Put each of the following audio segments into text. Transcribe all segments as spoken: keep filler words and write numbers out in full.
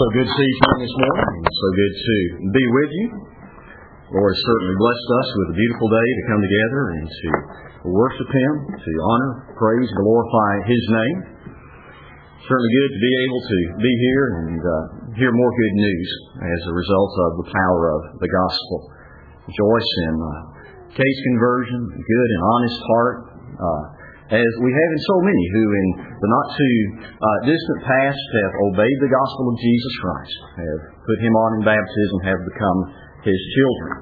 So good to see you here this morning, and so good to be with you. The Lord has certainly blessed us with a beautiful day to come together and to worship Him, to honor, praise, glorify His name. Certainly good to be able to be here and uh, hear more good news as a result of the power of the gospel. Rejoice in uh, case conversion, good and honest heart, uh, as we have in so many who in the not too uh, distant past have obeyed the gospel of Jesus Christ, have put Him on in baptism, have become His children.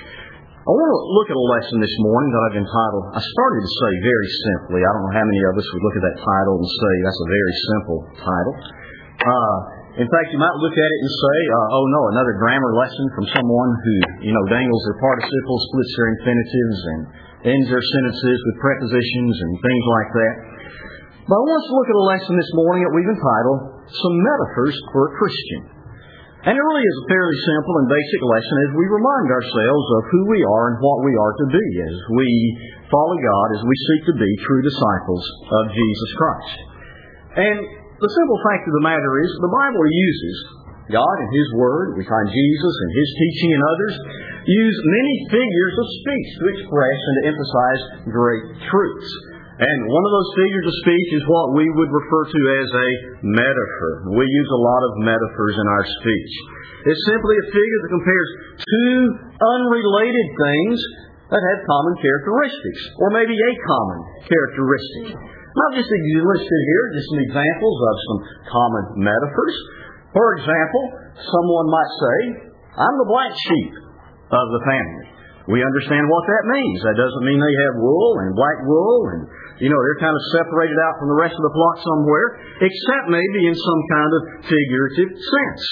I want to look at a lesson this morning that I've entitled, I started to say very simply, I don't know how many of us would look at that title and say that's a very simple title. Uh, in fact, you might look at it and say, uh, oh no, another grammar lesson from someone who, you know, dangles their participles, splits their infinitives, and ends their sentences with prepositions and things like that. But I want us to look at a lesson this morning that we've entitled, Some Metaphors for a Christian. And it really is a fairly simple and basic lesson as we remind ourselves of who we are and what we are to be as we follow God, as we seek to be true disciples of Jesus Christ. And the simple fact of the matter is the Bible uses God and His Word, we find Jesus and His teaching and others, use many figures of speech to express and to emphasize great truths. And one of those figures of speech is what we would refer to as a metaphor. We use a lot of metaphors in our speech. It's simply a figure that compares two unrelated things that have common characteristics, or maybe a common characteristic. Not just listed here, just some examples of some common metaphors. For example, someone might say, I'm the black sheep of the family. We understand what that means. That doesn't mean they have wool and black wool and, you know, they're kind of separated out from the rest of the flock somewhere, except maybe in some kind of figurative sense.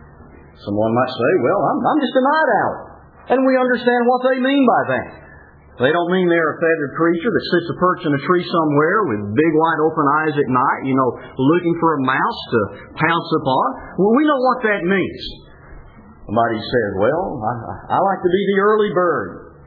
Someone might say, well, I'm, I'm just a night owl. And we understand what they mean by that. They don't mean they're a feathered creature that sits a perch in a tree somewhere with big wide open eyes at night, you know, looking for a mouse to pounce upon. Well, we know what that means. Somebody says, well, I, I like to be the early bird.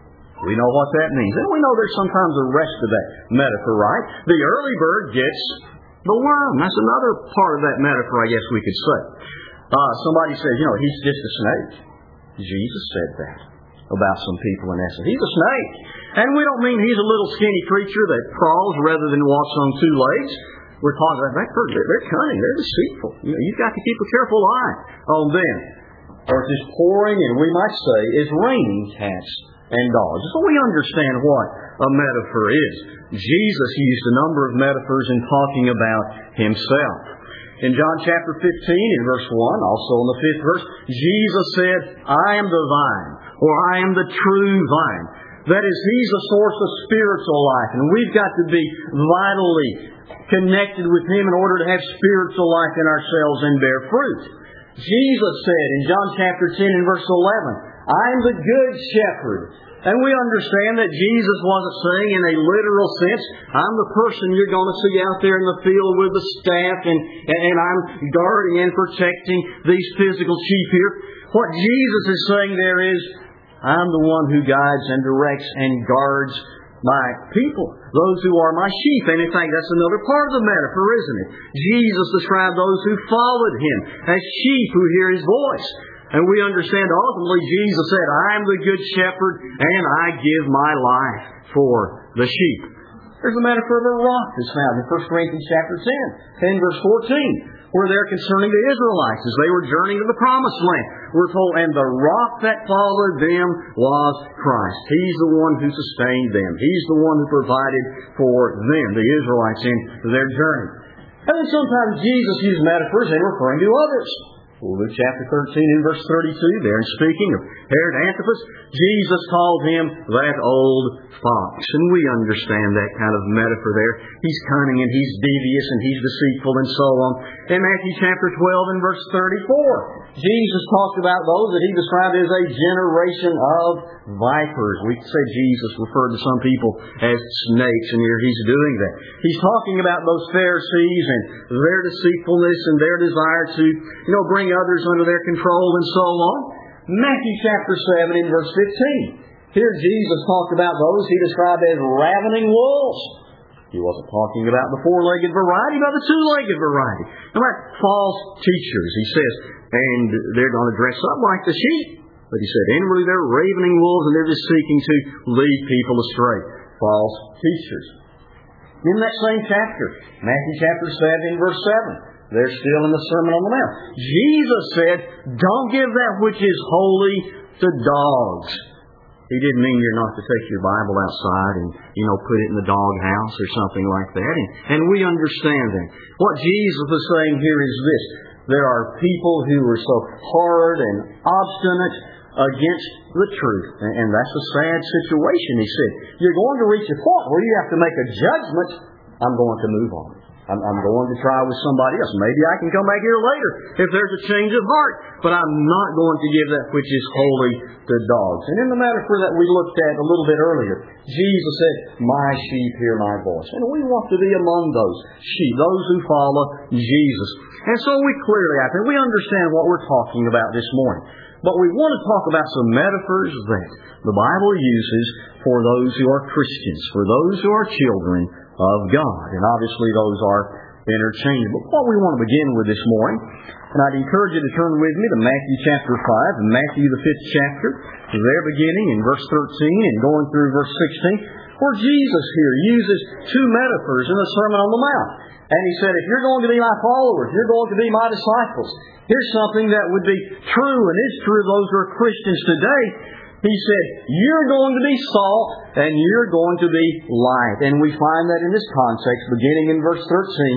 We know what that means. And we know there's sometimes the rest of that metaphor, right? The early bird gets the worm. That's another part of that metaphor, I guess we could say. Uh, somebody says, you know, he's just a snake. Jesus said that about some people in essence. He's a snake. And we don't mean he's a little skinny creature that crawls rather than walks on two legs. We're talking about that person. They're cunning. They're deceitful. You know, you've got to keep a careful eye on them. Or it's just pouring, and we might say, it's raining cats and dogs. So we understand what a metaphor is. Jesus used a number of metaphors in talking about Himself. In John chapter fifteen, in verse one, also in the fifth verse, Jesus said, I am the vine, or I am the true vine. That is, He's the source of spiritual life, and we've got to be vitally connected with Him in order to have spiritual life in ourselves and bear fruit. Jesus said in John chapter ten and verse eleven, I am the good shepherd. And we understand that Jesus wasn't saying in a literal sense, I'm the person you're going to see out there in the field with the staff and, and I'm guarding and protecting these physical sheep here. What Jesus is saying there is, I'm the one who guides and directs and guards my people, those who are my sheep. And in fact, that's another part of the metaphor, isn't it? Jesus described those who followed Him as sheep who hear His voice. And we understand ultimately Jesus said, I am the good shepherd and I give my life for the sheep. There's a metaphor of a rock that's found in First Corinthians chapter ten, ten verse fourteen, where they're concerning the Israelites as they were journeying to the promised land. We're told, and the rock that followed them was Christ. He's the one who sustained them. He's the one who provided for them, the Israelites, in their journey. And then sometimes Jesus used metaphors in referring to others. Luke chapter thirteen and verse thirty-two, there in speaking of Herod Antipas, Jesus called him that old fox. And we understand that kind of metaphor there. He's cunning and he's devious and he's deceitful and so on. In Matthew chapter twelve and verse thirty-four, Jesus talked about those that He described as a generation of vipers. We could say Jesus referred to some people as snakes, and here He's doing that. He's talking about those Pharisees and their deceitfulness and their desire to, you know, bring others under their control and so on. Matthew chapter seven and verse fifteen. Here Jesus talked about those He described as ravening wolves. He wasn't talking about the four-legged variety, but the two-legged variety. About false teachers, he says, and they're going to dress up like the sheep. But he said, inwardly they're ravening wolves, and they're just seeking to lead people astray. False teachers. In that same chapter, Matthew chapter seven, verse seven, they're still in the Sermon on the Mount. Jesus said, don't give that which is holy to dogs. He didn't mean you're not to take your Bible outside and, you know, put it in the dog house or something like that. And, and we understand that. What Jesus is saying here is this. There are people who are so hard and obstinate against the truth. And, and that's a sad situation. He said, you're going to reach a point where you have to make a judgment. I'm going to move on. I'm, I'm going to try with somebody else. Maybe I can come back here later if there's a change of heart. But I'm not going to give that which is holy to dogs. And in the metaphor that we looked at a little bit earlier, Jesus said, my sheep hear my voice. And we want to be among those sheep, those who follow Jesus. And so we clearly, I think, we understand what we're talking about this morning. But we want to talk about some metaphors that the Bible uses for those who are Christians, for those who are children of God. And obviously those are interchangeable. What we want to begin with this morning, and I'd encourage you to turn with me to Matthew chapter five, and Matthew the fifth chapter, there beginning in verse thirteen and going through verse sixteen, where Jesus here uses two metaphors in the Sermon on the Mount. And He said, if you're going to be my followers, you're going to be my disciples, here's something that would be true and is true of those who are Christians today. He said, you're going to be salt and you're going to be light. And we find that in this context, beginning in verse thirteen,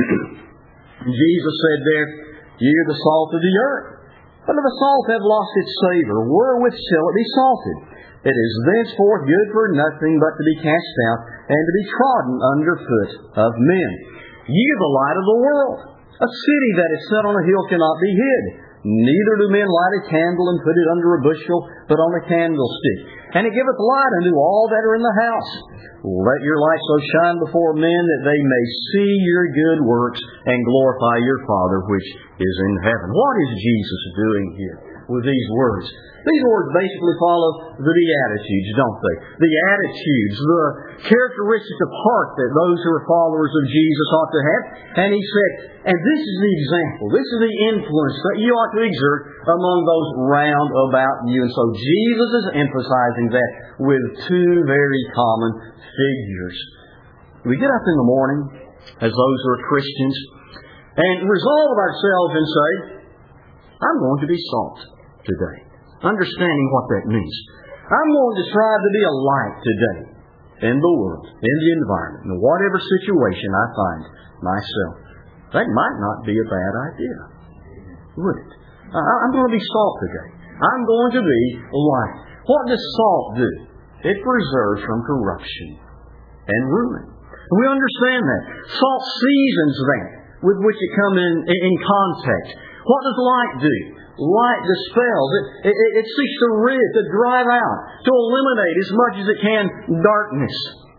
Jesus said there, you're the salt of the earth. But if the salt have lost its savor, wherewith shall it be salted? It is thenceforth good for nothing but to be cast out and to be trodden under foot of men. Ye are the light of the world. A city that is set on a hill cannot be hid. Neither do men light a candle and put it under a bushel, but on a candlestick. And it giveth light unto all that are in the house. Let your light so shine before men that they may see your good works and glorify your Father which is in heaven. What is Jesus doing here with these words? These words basically follow the Beatitudes, don't they? The attitudes, the characteristics of heart that those who are followers of Jesus ought to have. And He said, and this is the example, this is the influence that you ought to exert among those round about you. And so Jesus is emphasizing that with two very common figures. We get up in the morning as those who are Christians and resolve ourselves and say, I'm going to be salt today. Understanding what that means. I'm going to strive to be a light today in the world, in the environment, in whatever situation I find myself. That might not be a bad idea, would it? I'm going to be salt today. I'm going to be light. What does salt do? It preserves from corruption and ruin. We understand that. Salt seasons that with which it comes in, in contact. What does light do? Light dispels. It, it, it seeks to rid, to drive out, to eliminate as much as it can darkness.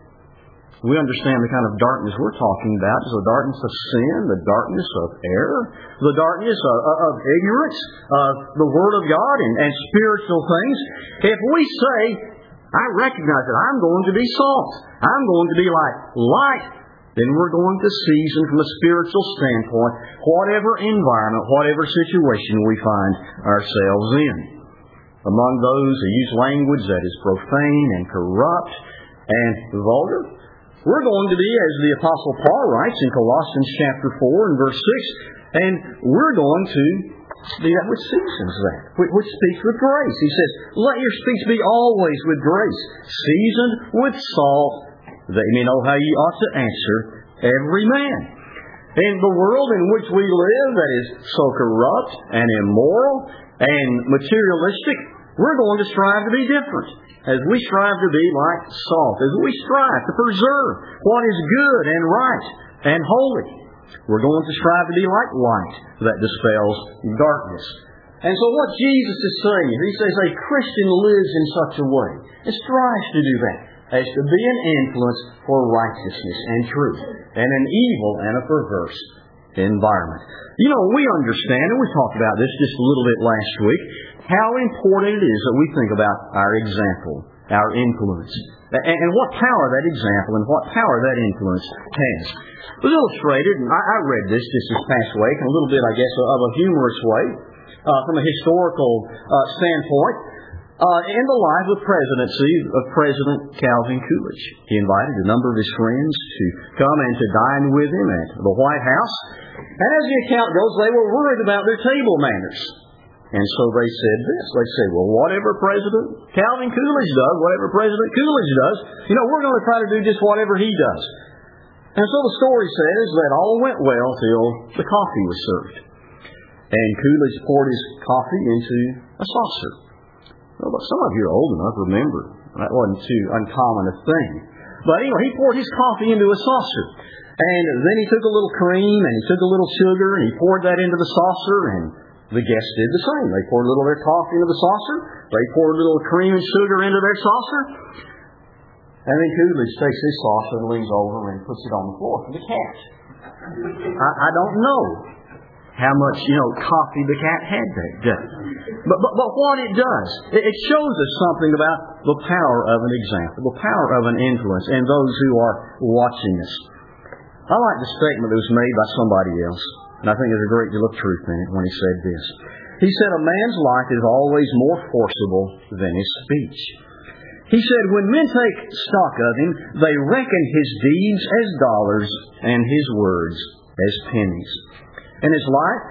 We understand the kind of darkness we're talking about is the darkness of sin, the darkness of error, the darkness of, of ignorance of the Word of God and, and spiritual things. If we say, I recognize that I'm going to be salt, I'm going to be like light, then we're going to season from a spiritual standpoint whatever environment, whatever situation we find ourselves in. Among those who use language that is profane and corrupt and vulgar, we're going to be, as the Apostle Paul writes in Colossians chapter four and verse six, and we're going to be that which seasons that, which speaks with grace. He says, let your speech be always with grace, seasoned with salt, that you may know how you ought to answer every man. In the world in which we live that is so corrupt and immoral and materialistic, we're going to strive to be different. As we strive to be like salt, as we strive to preserve what is good and right and holy, we're going to strive to be like light that dispels darkness. And so what Jesus is saying here, He says a Christian lives in such a way and strives to do that, as to be an influence for righteousness and truth in an evil and a perverse environment. You know, we understand, and we talked about this just a little bit last week, how important it is that we think about our example, our influence. And, and what power that example and what power that influence has. It was illustrated, and I, I read this just this past week, in a little bit, I guess, of a humorous way, uh, from a historical uh, standpoint, uh, in the life of presidency of President Calvin Coolidge. He invited a number of his friends to come and to dine with him at the White House. And as the account goes, they were worried about their table manners. And so they said this. They said, well, whatever President Calvin Coolidge does, whatever President Coolidge does, you know, we're going to try to do just whatever he does. And so the story says that all went well till the coffee was served. And Coolidge poured his coffee into a saucer. Well, some of you are old enough to remember. That wasn't too uncommon a thing. But anyway, he poured his coffee into a saucer. And then he took a little cream and he took a little sugar and he poured that into the saucer, and the guests did the same. They poured a little of their coffee into the saucer. They poured a little cream and sugar into their saucer. And then Coolidge takes his saucer and leans over and puts it on the floor for the cat. I, I don't know how much, you know, coffee the cat had that day. But, but, but what it does, it, it shows us something about the power of an example, the power of an influence, and those who are watching us. I like the statement that was made by somebody else, and I think there's a great deal of truth in it when he said this. He said, a man's life is always more forcible than his speech. He said, when men take stock of him, they reckon his deeds as dollars and his words as pennies. And his life,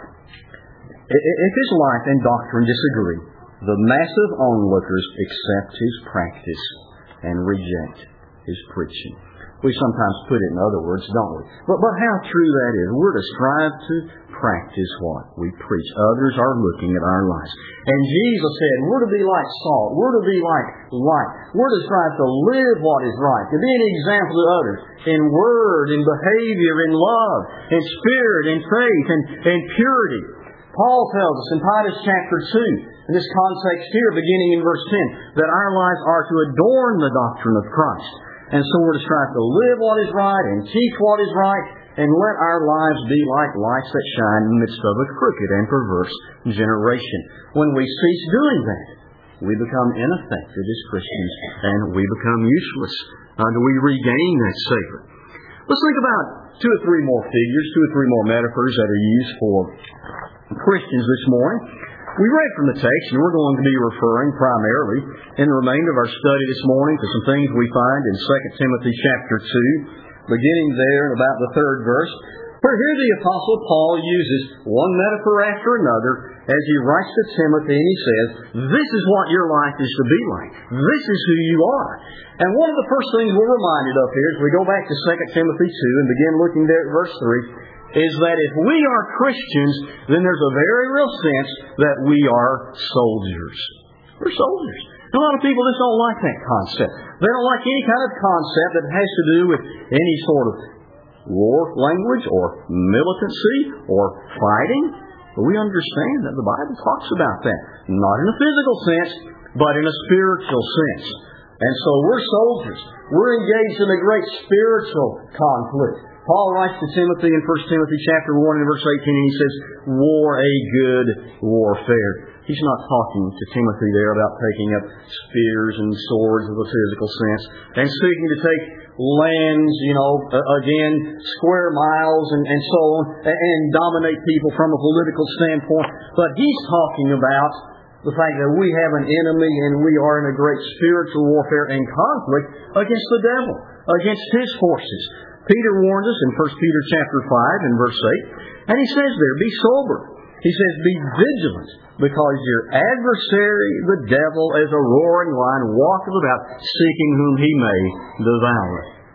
if his life and doctrine disagree, the massive onlookers accept his practice and reject his preaching. We sometimes put it in other words, don't we? But, but how true that is. We're to strive to practice what we preach. Others are looking at our lives. And Jesus said, we're to be like salt. We're to be like light. We're to strive to live what is right, to be an example to others in word, in behavior, in love, in spirit, in faith, and in purity. Paul tells us in Titus chapter two, in this context here, beginning in verse ten, that our lives are to adorn the doctrine of Christ. And so we're to strive to live what is right and teach what is right, and let our lives be like lights that shine in the midst of a crooked and perverse generation. When we cease doing that, we become ineffective as Christians, and we become useless until we regain that savor. Let's think about two or three more figures, two or three more metaphors that are used for Christians this morning. We read from the text, and we're going to be referring primarily in the remainder of our study this morning to some things we find in Second Timothy chapter two, beginning there in about the third verse, where here the Apostle Paul uses one metaphor after another as he writes to Timothy, and he says, this is what your life is to be like. This is who you are. And one of the first things we're reminded of here, as we go back to Second Timothy two and begin looking there at verse three, is that if we are Christians, then there's a very real sense that we are soldiers. We're soldiers. A lot of people just don't like that concept. They don't like any kind of concept that has to do with any sort of war language or militancy or fighting. But we understand that the Bible talks about that. Not in a physical sense, but in a spiritual sense. And so we're soldiers. We're engaged in a great spiritual conflict. Paul writes to Timothy in First Timothy chapter one and verse eighteen, and he says, war a good warfare. He's not talking to Timothy there about taking up spears and swords in the physical sense and seeking to take lands, you know, again, square miles and, and so on, and dominate people from a political standpoint. But he's talking about the fact that we have an enemy and we are in a great spiritual warfare and conflict against the devil, against his forces. Peter warns us in First Peter chapter five and verse eight, and he says there, be sober. He says, be vigilant, because your adversary, the devil, as a roaring lion, walketh about, seeking whom he may devour.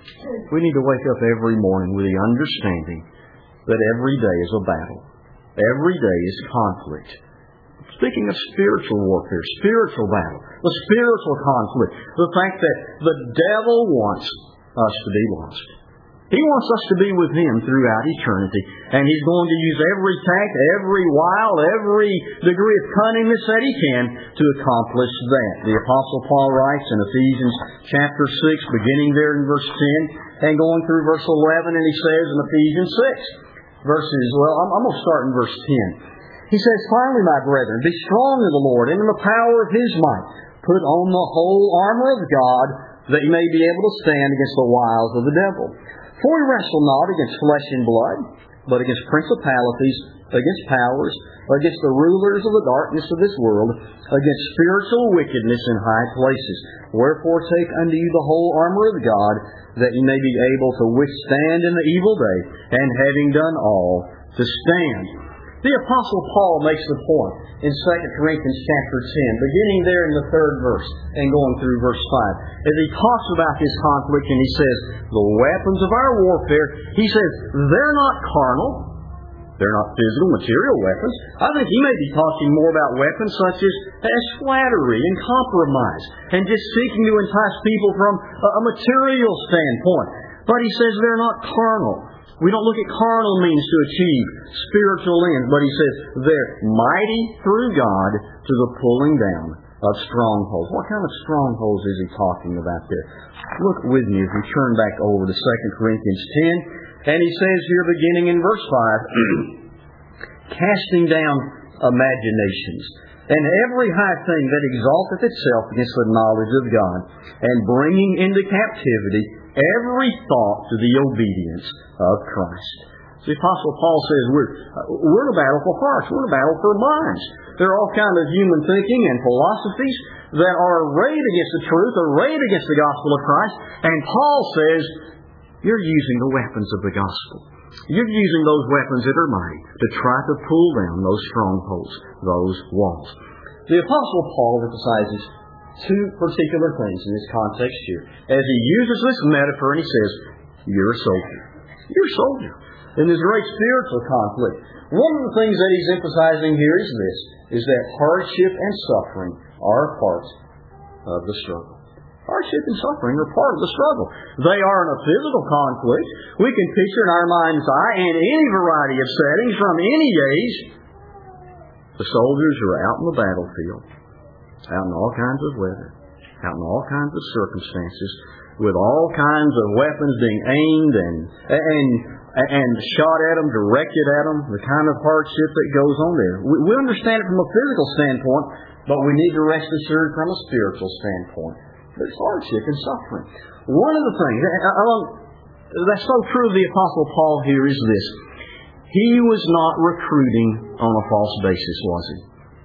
We need to wake up every morning with the understanding that every day is a battle. Every day is conflict. Speaking of spiritual warfare, spiritual battle, the spiritual conflict, the fact that the devil wants us to be lost. He wants us to be with Him throughout eternity. And He's going to use every tact, every wile, every degree of cunningness that He can to accomplish that. The Apostle Paul writes in Ephesians chapter six, beginning there in verse ten, and going through verse eleven, and he says in Ephesians six, verses, well, I'm, I'm going to start in verse ten. He says, finally, my brethren, be strong in the Lord and in the power of His might. Put on the whole armor of God, that ye may be able to stand against the wiles of the devil. For we wrestle not against flesh and blood, but against principalities, against powers, against the rulers of the darkness of this world, against spiritual wickedness in high places. Wherefore take unto you the whole armor of God, that ye may be able to withstand in the evil day, and having done all, to stand. The Apostle Paul makes the point in Second Corinthians chapter ten, beginning there in the third verse and going through verse five. As he talks about this conflict and he says, the weapons of our warfare, he says, they're not carnal. They're not physical, material weapons. I think he may be talking more about weapons such as, as flattery and compromise and just seeking to entice people from a, a material standpoint. But he says they're not carnal. We don't look at carnal means to achieve spiritual ends, but he says they're mighty through God to the pulling down of strongholds. What kind of strongholds is he talking about there? Look with me as we turn back over to Second Corinthians ten. And he says here, beginning in verse five, casting down imaginations and every high thing that exalteth itself against the knowledge of God, and bringing into captivity every thought to the obedience of Christ. The Apostle Paul says we're, we're in a battle for hearts. We're in a battle for minds. There are all kinds of human thinking and philosophies that are arrayed against the truth, arrayed against the gospel of Christ. And Paul says, you're using the weapons of the gospel. You're using those weapons that are mighty to try to pull down those strongholds, those walls. The Apostle Paul emphasizes two particular things in this context here. As he uses this metaphor and he says, you're a soldier. You're a soldier. In this great spiritual conflict, one of the things that he's emphasizing here is this, is that hardship and suffering are part of the struggle. Hardship and suffering are part of the struggle. They are in a physical conflict. We can picture in our mind's eye in any variety of settings from any age. The soldiers are out in the battlefield, out in all kinds of weather, out in all kinds of circumstances, with all kinds of weapons being aimed and and and shot at them, directed at them, the kind of hardship that goes on there. We, we understand it from a physical standpoint, but we need to rest assured from a spiritual standpoint. There's hardship and suffering. One of the things, that's so true of the Apostle Paul here, is this. He was not recruiting on a false basis, was he?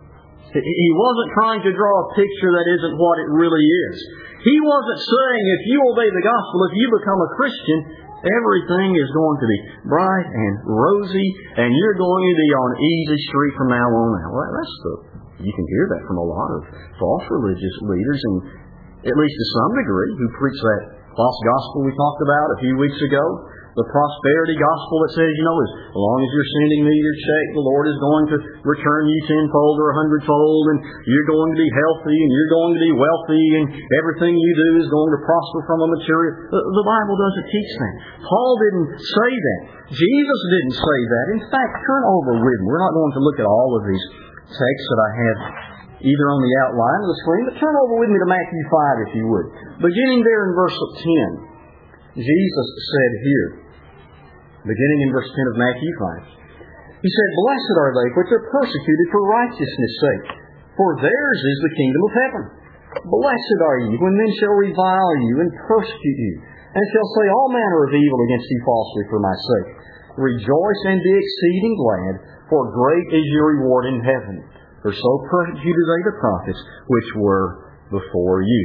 He wasn't trying to draw a picture that isn't what it really is. He wasn't saying, if you obey the gospel, if you become a Christian, everything is going to be bright and rosy, and you're going to be on easy street from now on out. Well, that's the, you can hear that from a lot of false religious leaders, and at least to some degree, who preach that false gospel we talked about a few weeks ago. The prosperity gospel that says, you know, as long as you're sending me your check, the Lord is going to return you tenfold or a hundredfold, and you're going to be healthy, and you're going to be wealthy, and everything you do is going to prosper from a material. The Bible doesn't teach that. Paul didn't say that. Jesus didn't say that. In fact, turn over with me. We're not going to look at all of these texts that I have either on the outline of the screen, but turn over with me to Matthew five, if you would. Beginning there in verse ten, Jesus said here, beginning in verse ten of Matthew five, He said, blessed are they which are persecuted for righteousness' sake, for theirs is the kingdom of heaven. Blessed are ye when men shall revile you and persecute you, and shall say all manner of evil against you falsely for my sake. Rejoice and be exceeding glad, for great is your reward in heaven. For so persecuted they the prophets which were before you.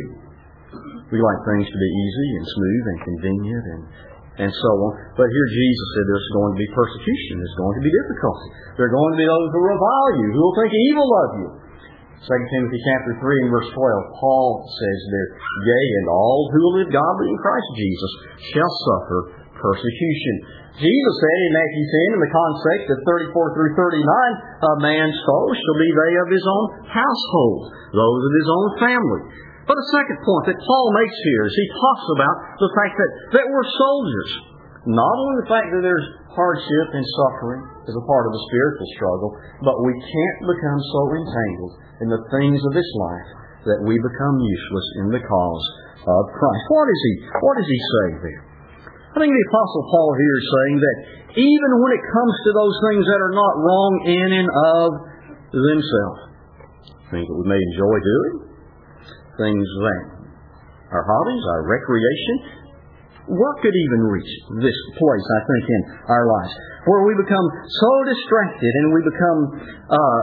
We like things to be easy and smooth and convenient and, and so on. But here Jesus said there's going to be persecution. There's going to be difficulty. There are going to be those who revile you, who will think evil of you. Second Timothy chapter three and verse twelve, Paul says there, yea, and all who will live godly in Christ Jesus shall suffer persecution. Jesus said in Matthew ten, in the context of thirty-four through thirty-nine, a man's foes shall be they of his own household, those of his own family. But a second point that Paul makes here is he talks about the fact that, that we're soldiers. Not only the fact that there's hardship and suffering as a part of the spiritual struggle, but we can't become so entangled in the things of this life that we become useless in the cause of Christ. What is he, what does he say there? I think the Apostle Paul here is saying that even when it comes to those things that are not wrong in and of themselves, things that we may enjoy doing, things that our hobbies, our recreation, work could even reach this place, I think, in our lives, where we become so distracted and we become uh,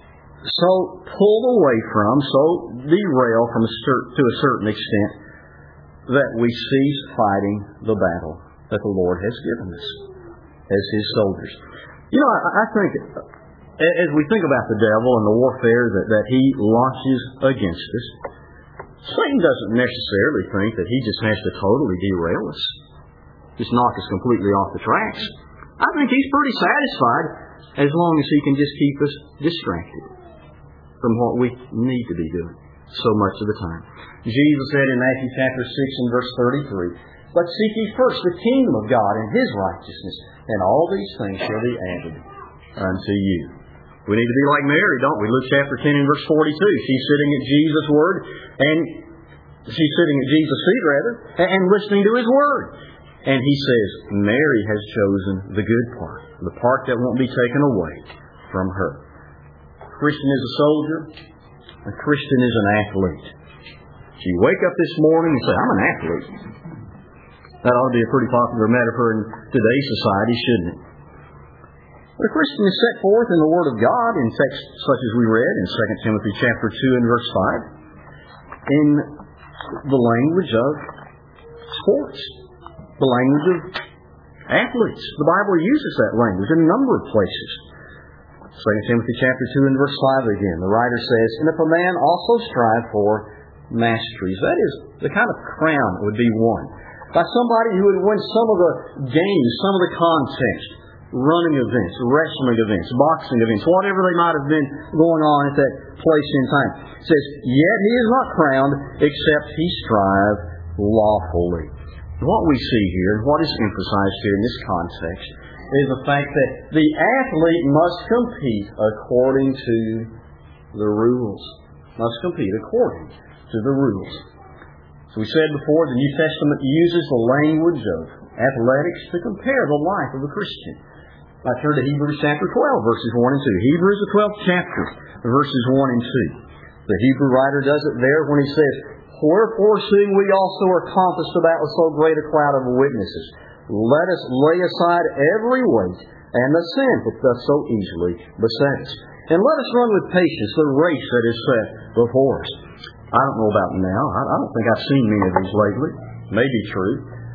so pulled away from, so derailed from a cert- to a certain extent, that we cease fighting the battle that the Lord has given us as His soldiers. You know, I, I think, as we think about the devil and the warfare that, that he launches against us, Satan doesn't necessarily think that he just has to totally derail us, just knock us completely off the tracks. I think he's pretty satisfied as long as he can just keep us distracted from what we need to be doing so much of the time. Jesus said in Matthew chapter six and verse thirty-three, "But seek ye first the kingdom of God and His righteousness, and all these things shall be added unto you." We need to be like Mary, don't we? Luke chapter ten and verse forty-two. She's sitting at Jesus' word, and she's sitting at Jesus' feet, rather, and listening to His word. And He says, Mary has chosen the good part, the part that won't be taken away from her. A Christian is a soldier. A Christian is an athlete. So you wake up this morning and say, I'm an athlete. That ought to be a pretty popular metaphor in today's society, shouldn't it? The Christian is set forth in the Word of God in texts such as we read in Second Timothy chapter two and verse five, in the language of sports, the language of athletes. The Bible uses that language in a number of places. Second Timothy chapter two and verse five again, the writer says, "And if a man also strive for masteries," that is, the kind of crown that would be won by somebody who would win some of the games, some of the contests, running events, wrestling events, boxing events, whatever they might have been going on at that place in time. It says, "Yet he is not crowned, except he strive lawfully." What we see here, and what is emphasized here in this context, is the fact that the athlete must compete according to the rules. Must compete according to the rules. So we said before, the New Testament uses the language of athletics to compare the life of a Christian. I turn to Hebrews chapter twelve, verses one and two. Hebrews, the twelfth chapter, verses one and two. The Hebrew writer does it there when he says, "Wherefore, seeing we also are compassed about with so great a cloud of witnesses, let us lay aside every weight and the sin which doth so easily beset us. And let us run with patience the race that is set before us." I don't know about now. I don't think I've seen many of these lately. May be true.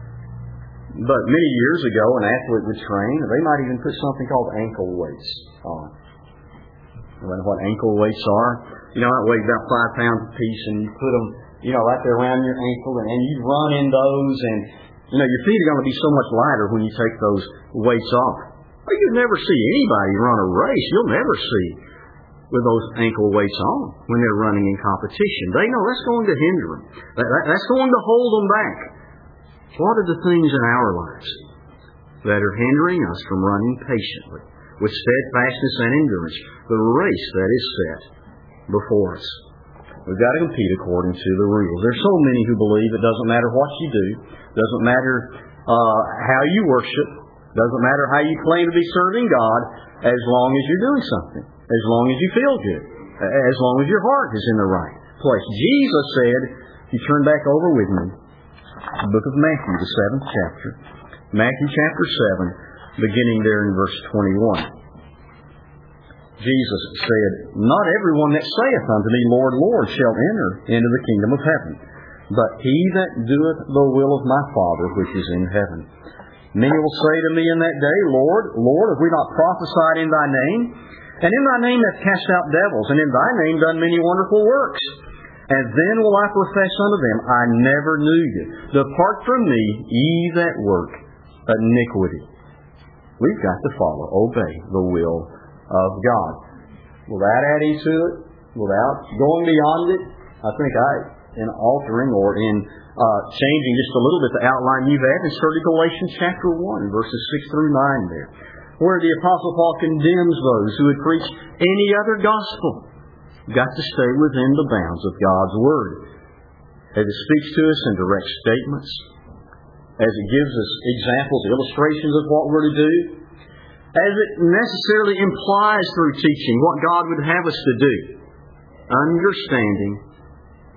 But many years ago, an athlete would train, and they might even put something called ankle weights on. You know what ankle weights are? You know, it weighs about five pounds a piece, and you put them, you know, right there around your ankle, and, and you run in those, and, you know, your feet are going to be so much lighter when you take those weights off. Well, you never see anybody run a race. You'll never see with those ankle weights on when they're running in competition. They know that's going to hinder them. That, that, that's going to hold them back. What are the things in our lives that are hindering us from running patiently with steadfastness and endurance the race that is set before us? We've got to compete according to the rules. There's so many who believe it doesn't matter what you do, doesn't matter uh, how you worship, doesn't matter how you claim to be serving God, as long as you're doing something, as long as you feel good, as long as your heart is in the right place. Jesus said, if you turn back over with me, the book of Matthew, the seventh chapter, Matthew chapter seven, beginning there in verse twenty-one. Jesus said, "Not everyone that saith unto me, Lord, Lord, shall enter into the kingdom of heaven, but he that doeth the will of my Father which is in heaven. Many will say to me in that day, Lord, Lord, have we not prophesied in thy name? And in thy name hath cast out devils, and in thy name done many wonderful works. And then will I profess unto them, I never knew you. Depart from me, ye that work iniquity." We've got to follow, obey the will of God. Without adding to it, without going beyond it, I think I, in altering or in uh, changing just a little bit the outline you've had, and started Galatians chapter one, verses six through nine there, where the Apostle Paul condemns those who would preach any other gospel. You've got to stay within the bounds of God's Word, as it speaks to us in direct statements, as it gives us examples, illustrations of what we're to do, as it necessarily implies through teaching what God would have us to do, understanding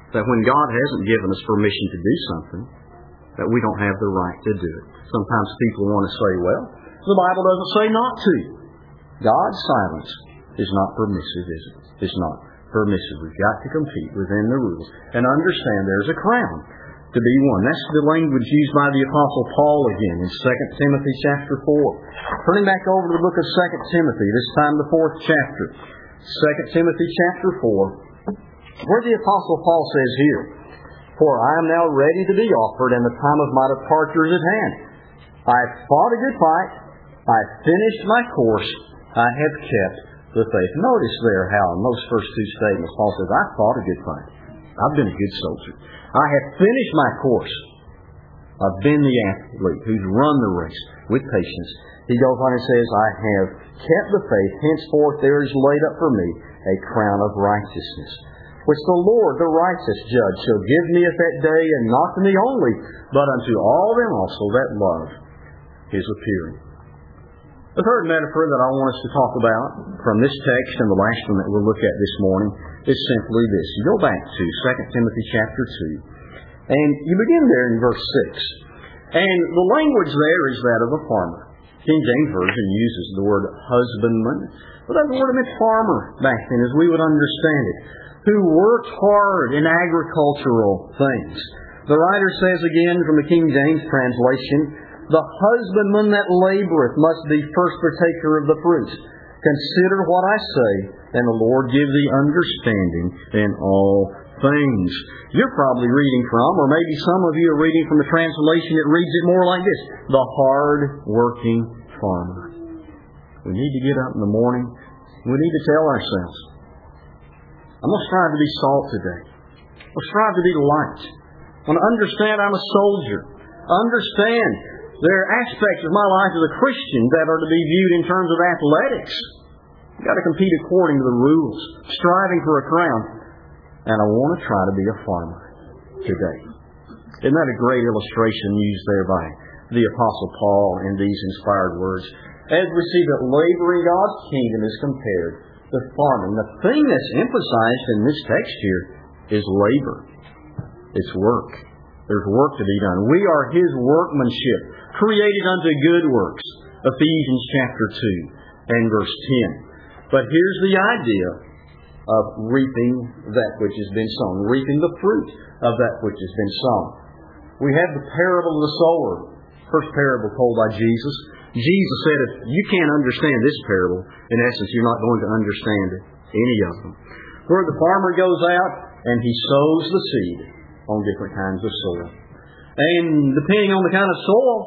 that when God hasn't given us permission to do something, that we don't have the right to do it. Sometimes people want to say, well, the Bible doesn't say not to. God's silence is not permissive, is it? It's not permissive. We've got to compete within the rules and understand there's a crown to be won. That's the language used by the Apostle Paul again in Second Timothy chapter four. Turning back over to the book of Second Timothy, this time the fourth chapter. Second Timothy chapter four, where the Apostle Paul says here, "For I am now ready to be offered, and the time of my departure is at hand. I have fought a good fight. I have finished my course. I have kept the faith." Notice there how in those first two statements Paul says, "I fought a good fight. I've been a good soldier. I have finished my course. I've been the athlete who's run the race with patience." He goes on and says, "I have kept the faith. Henceforth there is laid up for me a crown of righteousness, which the Lord, the righteous judge, shall give me at that day, and not to me only, but unto all them also that love his appearing." The third metaphor that I want us to talk about from this text and the last one that we'll look at this morning is simply this. You go back to Second Timothy chapter two, and you begin there in verse six. And the language there is that of a farmer. King James Version uses the word husbandman, but that word meant farmer back then, as we would understand it, who worked hard in agricultural things. The writer says again from the King James translation, "The husbandman that laboreth must be first partaker of the fruit. Consider what I say, and the Lord give thee understanding in all things." You're probably reading from, or maybe some of you are reading from a translation that reads it more like this: "The hard-working farmer." We need to get up in the morning. We need to tell ourselves, I'm going to strive to be salt today. I'm going to strive to be light. I want to understand I'm a soldier. Understand there are aspects of my life as a Christian that are to be viewed in terms of athletics. You've got to compete according to the rules, striving for a crown. And I want to try to be a farmer today. Isn't that a great illustration used there by the Apostle Paul in these inspired words? As we see that labor in God's kingdom is compared to farming. The thing that's emphasized in this text here is labor. It's work. There's work to be done. We are His workmanship, created unto good works. Ephesians chapter two and verse ten. But here's the idea of reaping that which has been sown, reaping the fruit of that which has been sown. We have the parable of the sower, first parable told by Jesus. Jesus said, if you can't understand this parable, in essence, you're not going to understand any of them. Where the farmer goes out and he sows the seed on different kinds of soil. And depending on the kind of soil,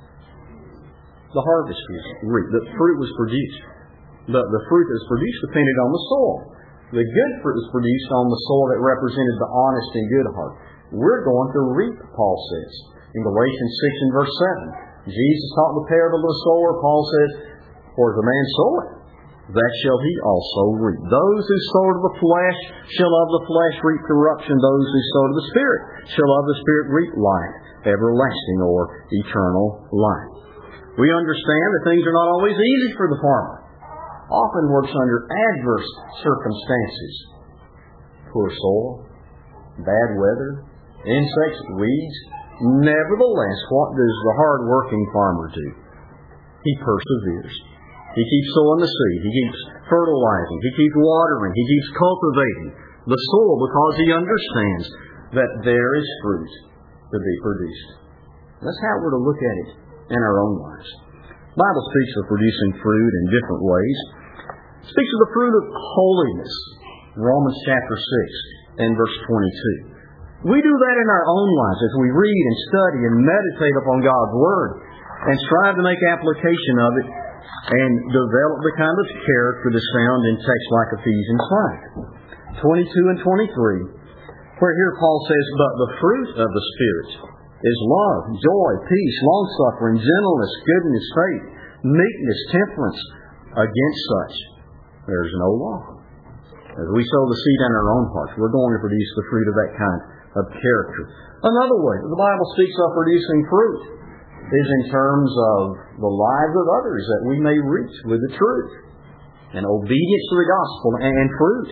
the harvest was reaped. The fruit was produced. The, the fruit that was produced depended on the soil. The good fruit was produced on the soil that represented the honest and good heart. We're going to reap, Paul says, in Galatians six and verse seven. Jesus taught the parable of the sower. Paul says, "For as a man soweth, that shall he also reap. Those who sow to the flesh shall of the flesh reap corruption. Those who sow to the Spirit shall of the Spirit reap life, everlasting or eternal life." We understand that things are not always easy for the farmer. Often works under adverse circumstances. Poor soil, bad weather, insects, weeds. Nevertheless, what does the hard-working farmer do? He perseveres. He keeps sowing the seed. He keeps fertilizing. He keeps watering. He keeps cultivating the soil because he understands that there is fruit to be produced. That's how we're to look at it in our own lives. The Bible speaks of producing fruit in different ways. It speaks of the fruit of holiness. Romans chapter six and verse twenty-two. We do that in our own lives as we read and study and meditate upon God's Word and strive to make application of it and develop the kind of character that's found in texts like Ephesians five, twenty-two and twenty-three, where here Paul says, "But the fruit of the Spirit is love, joy, peace, long-suffering, gentleness, goodness, faith, meekness, temperance. Against such there is no law." As we sow the seed in our own hearts, we're going to produce the fruit of that kind of character. Another way the Bible speaks of producing fruit is in terms of the lives of others that we may reach with the truth and obedience to the gospel and fruit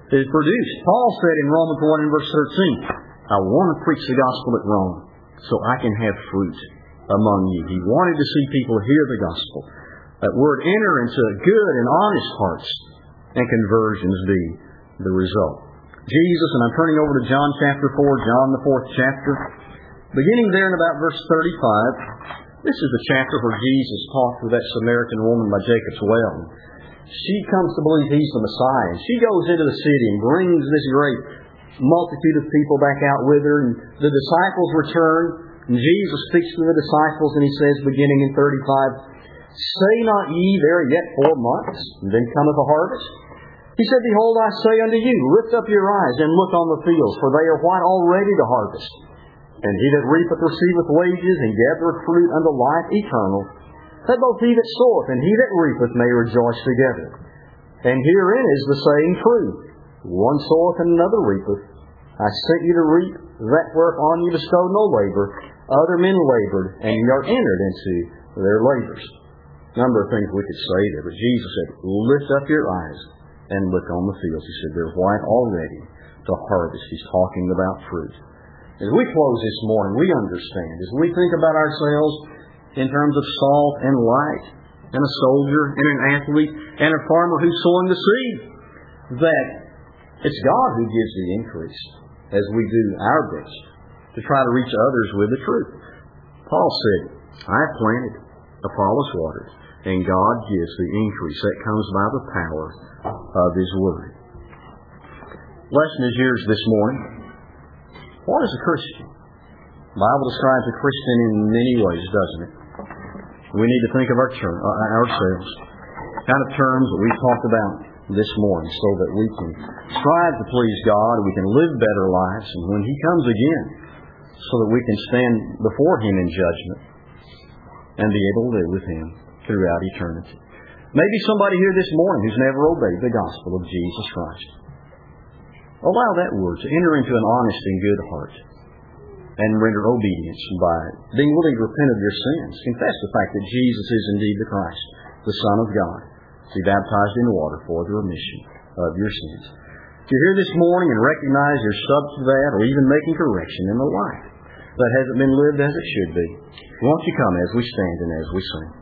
is produced. Paul said in Romans one and verse thirteen, I want to preach the gospel at Rome so I can have fruit among you. He wanted to see people hear the gospel. That word enter into good and honest hearts, and conversions be the result. Jesus, and I'm turning over to John chapter four, John the fourth chapter. Beginning there in about verse thirty-five, this is the chapter where Jesus talked with that Samaritan woman by Jacob's well. She comes to believe He's the Messiah. And she goes into the city and brings this great multitude of people back out with her. And the disciples return. And Jesus speaks to the disciples and He says, beginning in thirty-five, Say not ye, there yet four months, and then cometh the harvest? He said, Behold, I say unto you, lift up your eyes and look on the fields, for they are white already to harvest. And he that reapeth receiveth wages, and gathereth fruit unto life eternal, that both he that soweth and he that reapeth may rejoice together. And herein is the saying true, one soweth and another reapeth. I sent you to reap that whereupon you bestowed no labor. Other men labored, and ye are entered into their labors. A number of things we could say there, but Jesus said, lift up your eyes and look on the fields. He said, they're white already to harvest. He's talking about fruit. As we close this morning, we understand, as we think about ourselves in terms of salt and light, and a soldier and an athlete and a farmer who's sowing the seed, that it's God who gives the increase as we do our best to try to reach others with the truth. Paul said, I have planted, Apollos watered, and God gives the increase. That comes by the power of His Word. Lesson is yours this morning. What is a Christian? The Bible describes a Christian in many ways, doesn't it? We need to think of our ter- uh, ourselves, kind of terms that we've talked about this morning, so that we can strive to please God, we can live better lives, and when He comes again, so that we can stand before Him in judgment and be able to live with Him throughout eternity. Maybe somebody here this morning who's never obeyed the gospel of Jesus Christ. Allow that word to enter into an honest and good heart and render obedience by being willing to repent of your sins. Confess the fact that Jesus is indeed the Christ, the Son of God. Be baptized in water for the remission of your sins. If you're here this morning and recognize you're subject to that, or even making correction in the life that hasn't been lived as it should be, won't you come as we stand and as we sing?